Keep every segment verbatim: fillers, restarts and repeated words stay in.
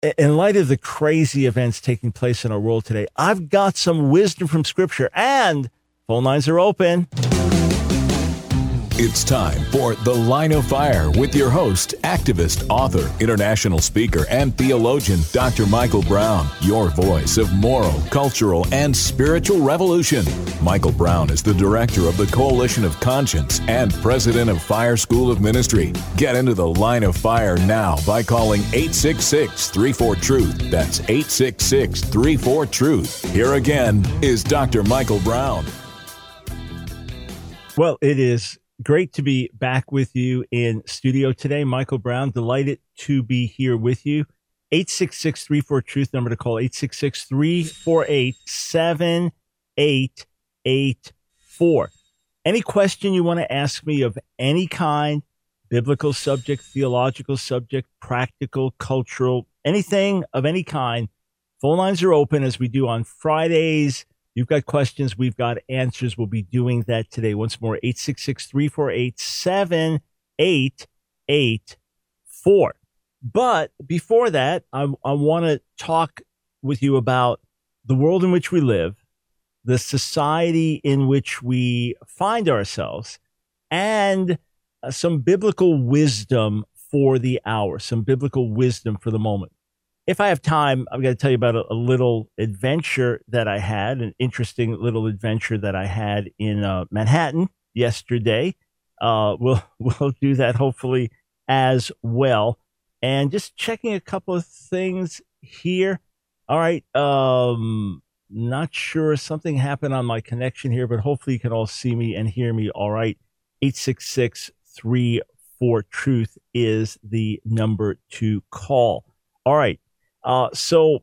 in light of the crazy events taking place in our world today, I've got some wisdom from Scripture, and phone lines are open. It's time for The Line of Fire with your host, activist, author, international speaker, and theologian, Doctor Michael Brown, your voice of moral, cultural, and spiritual revolution. Michael Brown is the director of the Coalition of Conscience and president of Fire School of Ministry. Get into The Line of Fire now by calling eight six six, three four, truth. That's eight six six, three four, truth. Here again is Doctor Michael Brown. Well, it is great to be back with you in studio today. Michael Brown, delighted to be here with you. eight six six, three four, truth, number to call, eight six six, three four eight, seven eight eight four. Any question you want to ask me of any kind, biblical subject, theological subject, practical, cultural, anything of any kind, phone lines are open as we do on Fridays. You've got questions, we've got answers. We'll be doing that today. Once more, eight six six, three four eight, seven eight eight four. But before that, I, I want to talk with you about the world in which we live, the society in which we find ourselves, and uh, some biblical wisdom for the hour, some biblical wisdom for the moment. If I have time, I'm going to tell you about a, a little adventure that I had, an interesting little adventure that I had in uh, Manhattan yesterday. Uh, we'll we'll do that hopefully as well. And just checking a couple of things here. All right. Um, not sure. Something happened on my connection here, but hopefully you can all see me and hear me all right. eight six six, three four, truth is the number to call. All right. Uh, so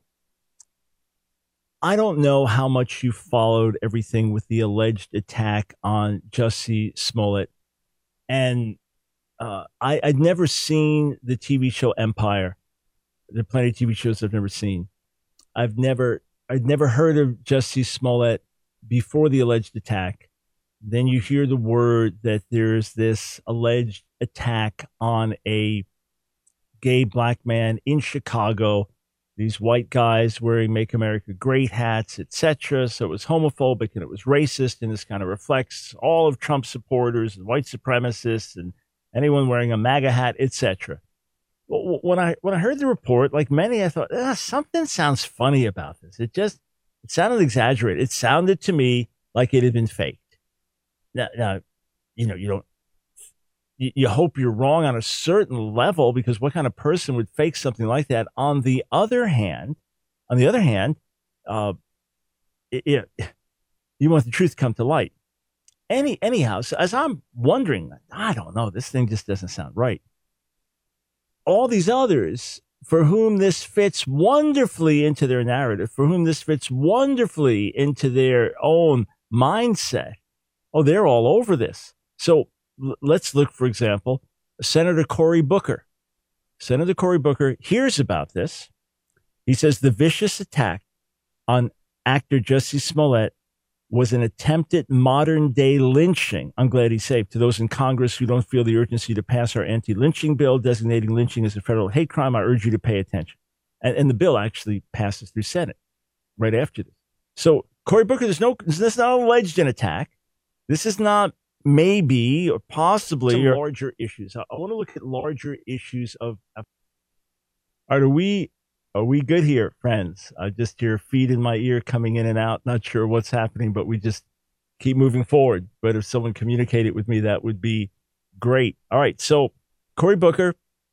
I don't know how much you followed everything with the alleged attack on Jussie Smollett. And uh, I, I'd never seen the T V show Empire. There are plenty of T V shows I've never seen. I've never, I'd never heard of Jussie Smollett before the alleged attack. Then you hear the word that there's this alleged attack on a gay black man in Chicago. These white guys wearing Make America Great hats, et cetera. So it was homophobic and it was racist, and this kind of reflects all of Trump's supporters and white supremacists and anyone wearing a MAGA hat, et cetera. When I when I heard the report, like many, I thought, ah, something sounds funny about this. It just it sounded exaggerated. It sounded to me like it had been faked. Now, now you know, you don't. You hope you're wrong on a certain level, because what kind of person would fake something like that? On the other hand, on the other hand, uh, it, it, you want the truth to come to light. Any anyhow, so as I'm wondering, I don't know, this thing just doesn't sound right. All these others for whom this fits wonderfully into their narrative, for whom this fits wonderfully into their own mindset, oh, they're all over this. So let's look, for example, Senator Cory Booker. Senator Cory Booker hears about this. He says the vicious attack on actor Jussie Smollett was an attempted modern-day lynching. I'm glad he's safe. To those in Congress who don't feel the urgency to pass our anti-lynching bill designating lynching as a federal hate crime, I urge you to pay attention. And, and the bill actually passes through Senate right after this. So Cory Booker, there's no, this is not alleged an attack. This is not maybe or possibly some larger issues. I, I want to look at larger issues of. of are we are we good here, friends? I just hear feet in my ear coming in and out. Not sure what's happening, but we just keep moving forward. But if someone communicated with me, that would be great. All right. So Cory Booker,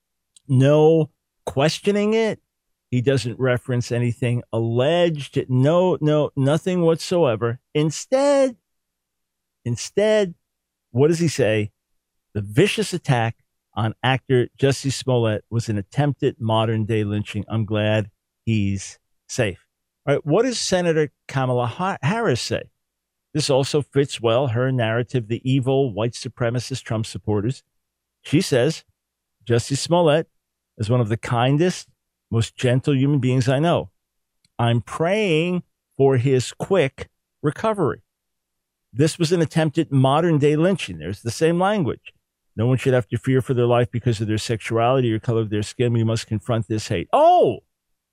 no questioning it. He doesn't reference anything alleged. No, no, nothing whatsoever. Instead, instead. What does he say? The vicious attack on actor Jussie Smollett was an attempted modern-day lynching. I'm glad he's safe. All right, what does Senator Kamala Harris say? This also fits well her narrative, the evil white supremacist Trump supporters. She says, Jussie Smollett is one of the kindest, most gentle human beings I know. I'm praying for his quick recovery. This was an attempted modern-day lynching. There's the same language. No one should have to fear for their life because of their sexuality or color of their skin. We must confront this hate. Oh,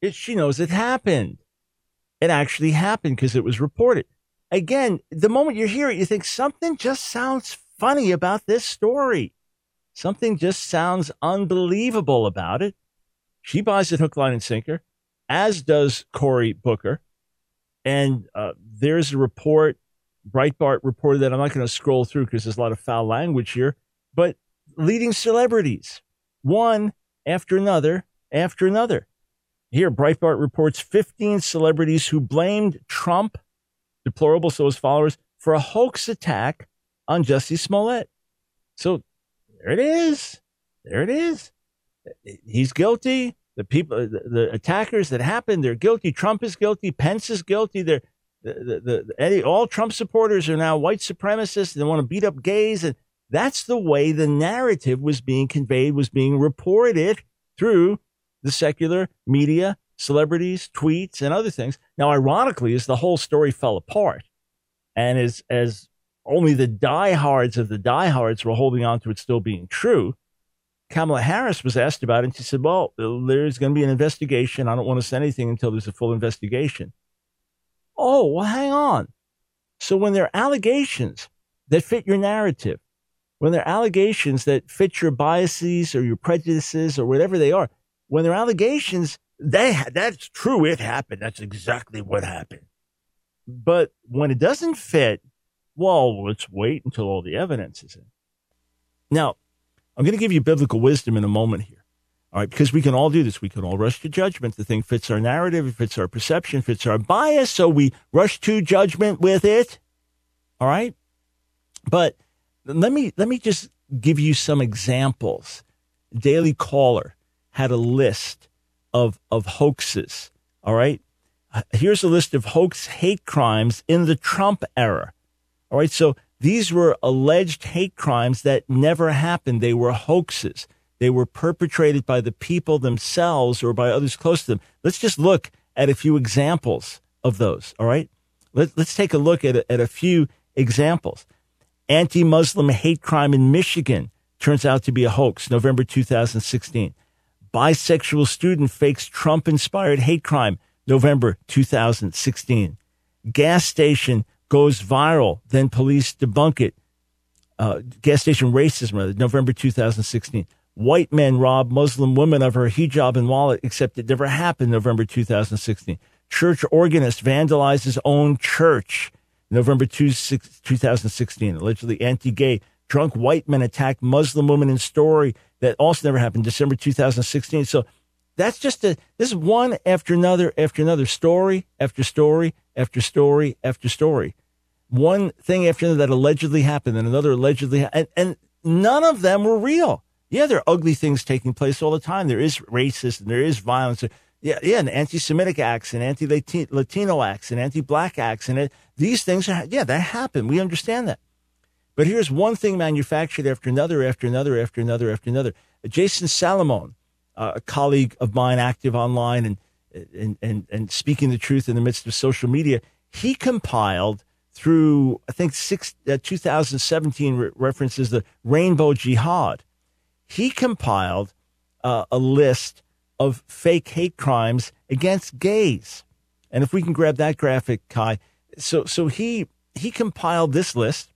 It, she knows it happened. It actually happened because it was reported. Again, the moment you hear it, you think something just sounds funny about this story. Something just sounds unbelievable about it. She buys it hook, line, and sinker, as does Cory Booker. And uh, there's a report, Breitbart reported that. I'm not going to scroll through because there's a lot of foul language here, but leading celebrities, one after another after another. Here, Breitbart reports fifteen celebrities who blamed Trump, deplorable, so his followers, for a hoax attack on Jussie Smollett. So there it is. There it is. He's guilty. The people, the, the attackers that happened, they're guilty. Trump is guilty. Pence is guilty. They're the, the, the, the all Trump supporters are now white supremacists. They want to beat up gays, and that's the way the narrative was being conveyed, was being reported through the secular media, celebrities, tweets, and other things. Now, ironically, as the whole story fell apart, and as as only the diehards of the diehards were holding on to it still being true, Kamala Harris was asked about it, and she said, well, there's going to be an investigation. I don't want to say anything until there's a full investigation. Oh, well, hang on. So when there are allegations that fit your narrative, when there are allegations that fit your biases or your prejudices or whatever they are, when there are allegations, they ha- that's true, it happened. That's exactly what happened. But when it doesn't fit, well, let's wait until all the evidence is in. Now, I'm going to give you biblical wisdom in a moment here. All right, because we can all do this. We can all rush to judgment. The thing fits our narrative, it fits our perception, fits our bias, so we rush to judgment with it. All right? But let me let me just give you some examples. Daily Caller had a list of of hoaxes. All right? Here's a list of hoax hate crimes in the Trump era. All right, so these were alleged hate crimes that never happened. They were hoaxes. They were perpetrated by the people themselves or by others close to them. Let's just look at a few examples of those, all right? Let, let's take a look at a, at a few examples. Anti-Muslim hate crime in Michigan turns out to be a hoax, November two thousand sixteen. Bisexual student fakes Trump-inspired hate crime, November two thousand sixteen. Gas station goes viral, then police debunk it. Uh, gas station racism, November two thousand sixteen. White men rob Muslim women of her hijab and wallet, except it never happened, November two thousand sixteen. Church organist vandalizes own church, November two thousand sixteen. Allegedly anti-gay. Drunk white men attack Muslim woman in story. That also never happened, December two thousand sixteen. So that's just a, this is one after another after another, story after story after story after story. One thing after another that allegedly happened, and another allegedly, and, and none of them were real. Yeah, there are ugly things taking place all the time. There is racist, and there is violence. Yeah, yeah, and anti-Semitic acts, and anti-Latino acts, and anti-Black acts, and it, these things are, yeah, that happen. We understand that. But here's one thing manufactured after another, after another, after another, after another. Jason Salomon, uh, a colleague of mine, active online and, and and and speaking the truth in the midst of social media, he compiled through, I think, six, uh, two thousand seventeen re- references the Rainbow Jihad. He compiled uh, a list of fake hate crimes against gays. And if we can grab that graphic, Kai. So so he he compiled this list: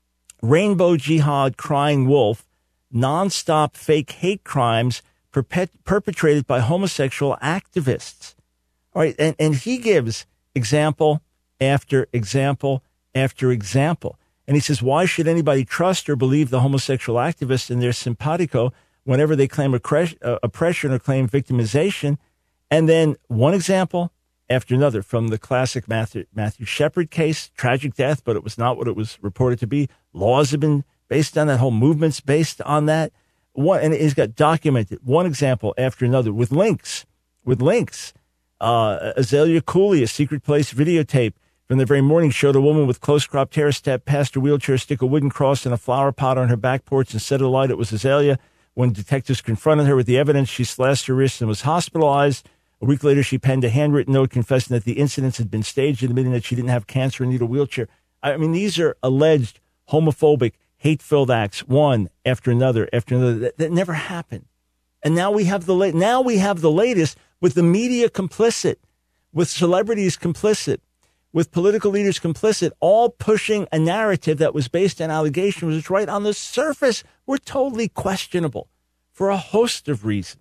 Rainbow Jihad, Crying Wolf, nonstop fake hate crimes perpet- perpetrated by homosexual activists. All right, and, and he gives example after example after example. And he says, why should anybody trust or believe the homosexual activists and their simpatico whenever they claim oppression or claim victimization? And then one example after another, from the classic Matthew, Matthew Shepard case, tragic death, but it was not what it was reported to be. Laws have been based on that, whole movement's based on that. One, and he's got documented one example after another with links, with links. Uh, Azalea Cooley, a secret place videotape from the very morning, showed a woman with close cropped hair step past her wheelchair, stick a wooden cross in a flower pot on her back porch, and set alight it was Azalea. When detectives confronted her with the evidence, she slashed her wrist and was hospitalized. A week later, she penned a handwritten note confessing that the incidents had been staged and admitting that she didn't have cancer and need a wheelchair. I mean, these are alleged homophobic, hate-filled acts, one after another after another, that, that never happened. And now we have the la- now we have the latest with the media complicit, with celebrities complicit, with political leaders complicit, all pushing a narrative that was based on allegations, which right on the surface were totally questionable for a host of reasons.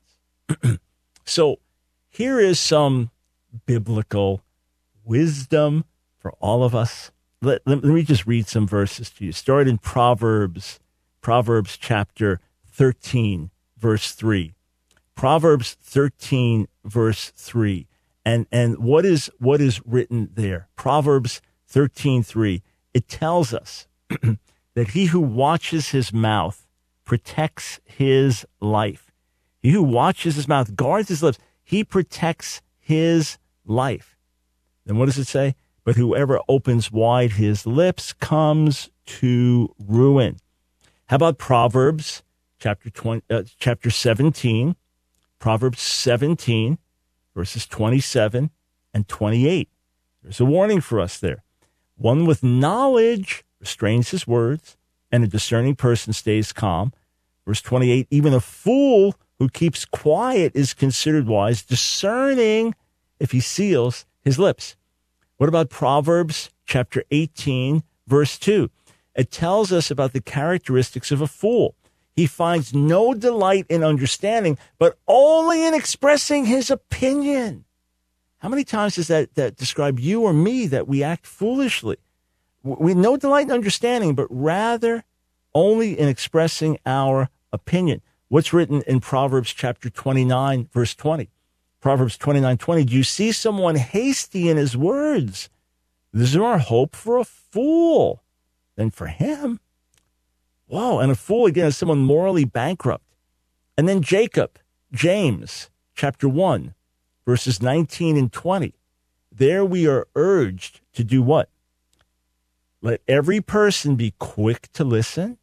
So here is some biblical wisdom for all of us. Let, let, let me just read some verses to you. Start in Proverbs, Proverbs chapter thirteen, verse three. Proverbs thirteen, verse three. And and what is what is written there? Proverbs thirteen, three. It tells us that he who watches his mouth protects his life. He who watches his mouth, guards his lips, he protects his life. Then what does it say? But whoever opens wide his lips comes to ruin. How about Proverbs chapter twenty, uh, chapter seventeen? Proverbs seventeen, verses twenty-seven and twenty-eight. There's a warning for us there. One with knowledge restrains his words, and a discerning person stays calm. Verse twenty-eight, even a fool who keeps quiet is considered wise, discerning if he seals his lips. What about Proverbs chapter eighteen, verse two? It tells us about the characteristics of a fool. He finds no delight in understanding, but only in expressing his opinion. How many times does that, that describe you or me, that we act foolishly? We have no delight in understanding, but rather only in expressing our opinion. What's written in Proverbs chapter twenty-nine, verse twenty? Proverbs twenty-nine, twenty. Do you see someone hasty in his words? There's more hope for a fool than for him. Whoa, and a fool, again, is someone morally bankrupt. And then Jacob, James, chapter one, verses nineteen and twenty. There we are urged to do what? Let every person be quick to listen,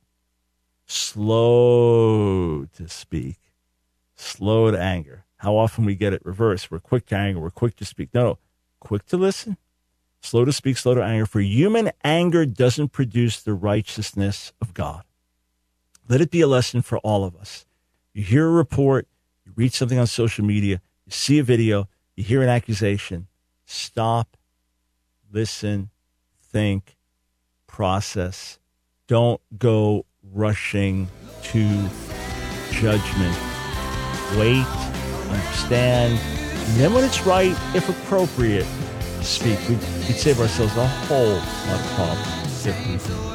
slow to speak, slow to anger. How often we get it reversed. We're quick to anger, we're quick to speak. No, no, quick to listen, slow to speak, slow to anger. For human anger doesn't produce the righteousness of God. Let it be a lesson for all of us. You hear a report, you read something on social media, you see a video, you hear an accusation. Stop, listen, think, process. Don't go rushing to judgment. Wait, understand, and then when it's right, if appropriate, speak. We'd, we'd save ourselves a whole lot of problems if we did.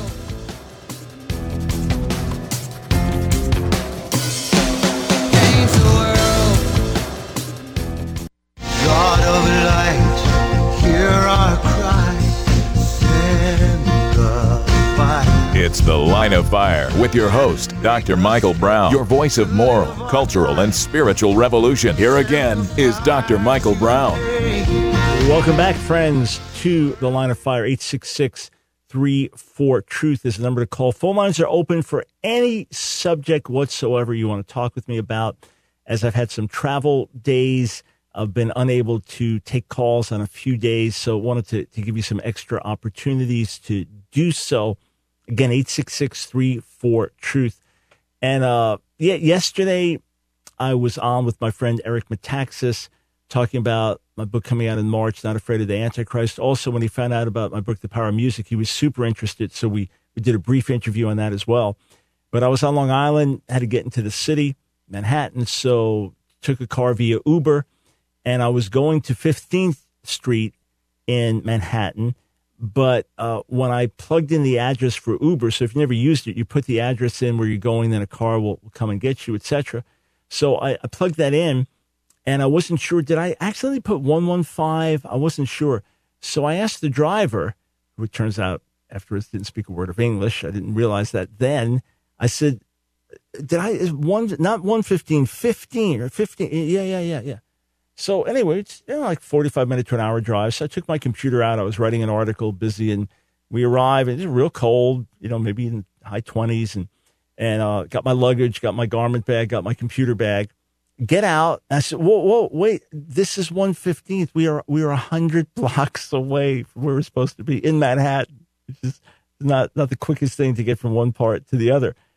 It's The Line of Fire with your host, Doctor Michael Brown, your voice of moral, cultural, and spiritual revolution. Here again is Doctor Michael Brown. Welcome back, friends, to The Line of Fire. eight six six, three four, truth is the number to call. Phone lines are open for any subject whatsoever you want to talk with me about. As I've had some travel days, I've been unable to take calls on a few days, so wanted to, to give you some extra opportunities to do so. Again, eight six six, three four, truth. And uh, yeah, yesterday I was on with my friend Eric Metaxas talking about my book coming out in March, Not Afraid of the Antichrist. Also, when he found out about my book, The Power of Music, he was super interested. So we, we did a brief interview on that as well. But I was on Long Island, had to get into the city, Manhattan, so took a car via Uber. And I was going to fifteenth Street in Manhattan. But uh, when I plugged in the address for Uber, so if you never used it, you put the address in where you're going, then a car will, will come and get you, et cetera. So I, I plugged that in, and I wasn't sure. Did I accidentally put one one five? I wasn't sure. So I asked the driver, who it turns out afterwards didn't speak a word of English. I didn't realize that then. I said, did I, is one, not one fifteen, fifteen or fifteen? Yeah, yeah, yeah, yeah. So anyway, it's you know, like forty-five minute to an hour drive. So I took my computer out. I was writing an article, busy, and we arrive, and it's real cold, you know, maybe in the high twenties, and and uh, got my luggage, got my garment bag, got my computer bag. Get out. I said, whoa, whoa, wait, this is one fifteenth. We are we are one hundred blocks away from where we're supposed to be in Manhattan. It's just not, not the quickest thing to get from one part to the other.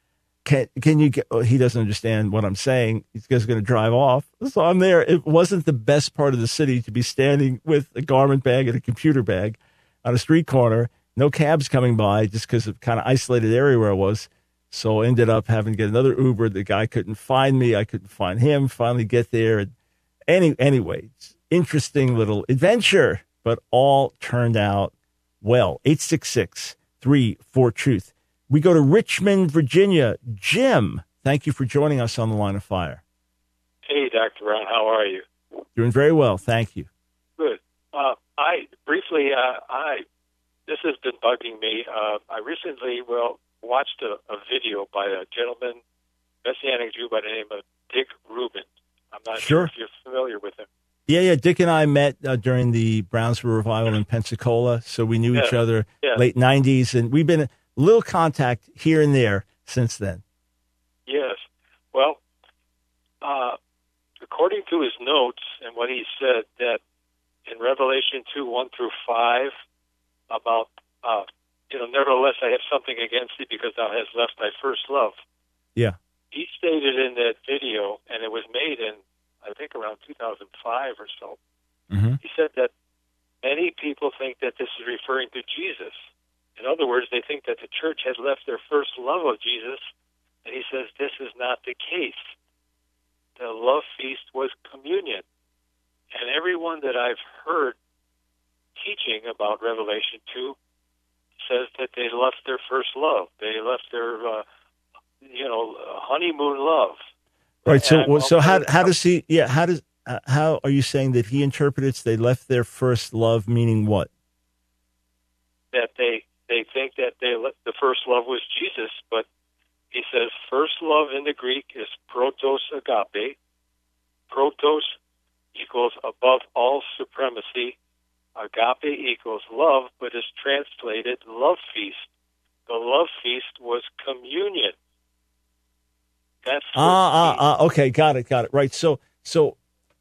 can can you get, oh, he doesn't understand what I'm saying. He's just going to drive off. So I'm there. It wasn't the best part of the city to be standing with a garment bag and a computer bag on a street corner. No cabs coming by just because of kind of isolated area where I was. So I ended up having to get another Uber. The guy couldn't find me. I couldn't find him. Finally get there. And any, anyway, it's interesting little adventure, but all turned out well. eight six six, three four, truth. We go to Richmond, Virginia. Jim, thank you for joining us on the Line of Fire. Hey, Doctor Brown, how are you? Doing very well, thank you. Good. Uh, I briefly, uh, I this has been bugging me. Uh, I recently, well, watched a, a video by a gentleman, Messianic Jew by the name of Dick Rubin. I'm not sure, sure if you're familiar with him. Yeah, yeah. Dick and I met uh, during the Brownsville revival in Pensacola, so we knew yeah. each other yeah. late nineties, and we've been a little contact here and there since then. Yes. Well, uh, according to his notes and what he said, that in Revelation two, one through five, about, uh, you know, nevertheless I have something against thee because thou hast left thy first love. Yeah. He stated in that video, and it was made in, I think, around two thousand five or so. Mm-hmm. He said that many people think that this is referring to Jesus. In other words, they think that the church has left their first love of Jesus, and he says this is not the case. The love feast was communion. And everyone that I've heard teaching about Revelation two says that they left their first love. They left their, uh, you know, honeymoon love. Right. So, so how how does he? Yeah. How does uh, how are you saying that he interprets they left their first love? Meaning what? That they they think that they the first love was Jesus, but he says first love in the Greek is protos agape. Protos equals above all supremacy. Agape equals love, but is translated love feast. The love feast was communion. That's ah, ah, ah, okay, got it, got it. Right. So, so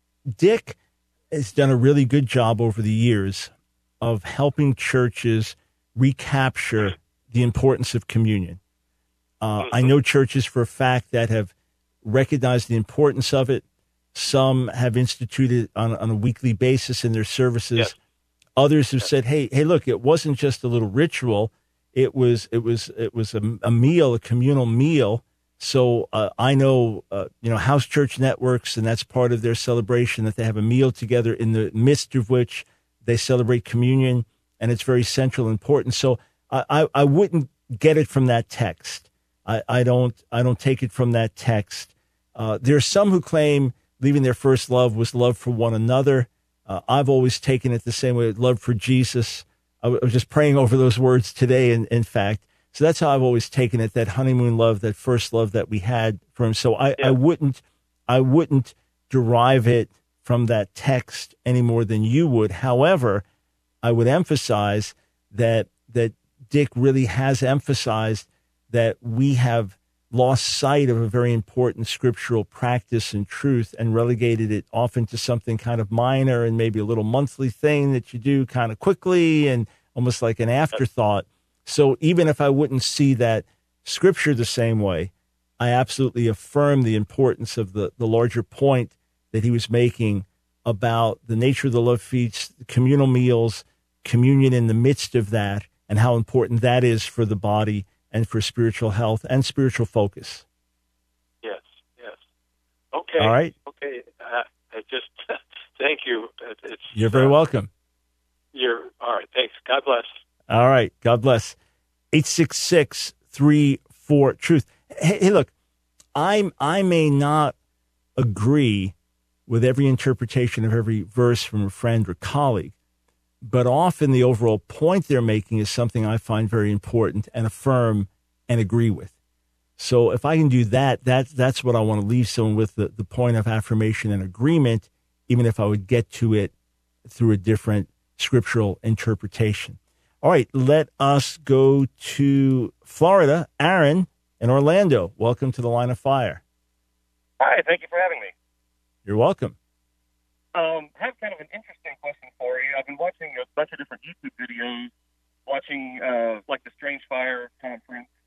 Dick has done a really good job over the years of helping churches recapture the importance of communion. Uh, mm-hmm. I know churches for a fact that have recognized the importance of it. Some have instituted on, on a weekly basis in their services. Yes. Others have said, "Hey, hey, look! It wasn't just a little ritual. It was, it was, it was a, a meal, a communal meal." So uh, I know, uh, you know, house church networks, and that's part of their celebration, that they have a meal together in the midst of which they celebrate communion, and it's very central and important. So I, I, I wouldn't get it from that text. I, I don't I don't take it from that text. Uh, there are some who claim leaving their first love was love for one another. Uh, I've always taken it the same way, love for Jesus. I, w- I was just praying over those words today, in, in fact. So that's how I've always taken it, that honeymoon love, that first love that we had for him. So I, yeah. I wouldn't I wouldn't derive it from that text any more than you would. However, I would emphasize that that Dick really has emphasized that we have lost sight of a very important scriptural practice and truth and relegated it often to something kind of minor and maybe a little monthly thing that you do kind of quickly and almost like an afterthought. So even if I wouldn't see that scripture the same way, I absolutely affirm the importance of the, the larger point that he was making about the nature of the love feast, communal meals, communion in the midst of that, and how important that is for the body and for spiritual health and spiritual focus. Yes, yes. Okay. All right. Okay. Uh, I just thank you. It's, You're very uh, welcome. You're all right. Thanks. God bless. All right. God bless. eight six six, three four, truth. Hey, hey, look, I'm, I may not agree with every interpretation of every verse from a friend or colleague, but often the overall point they're making is something I find very important and affirm and agree with. So if I can do that, that that's what I want to leave someone with, the, the point of affirmation and agreement, even if I would get to it through a different scriptural interpretation. All right, let us go to Florida. Aaron in Orlando, welcome to the Line of Fire. Hi, thank you for having me. You're welcome. Um, I have kind of an interesting question for you. I've been watching a bunch of different YouTube videos, watching uh, like the Strange Fire conference,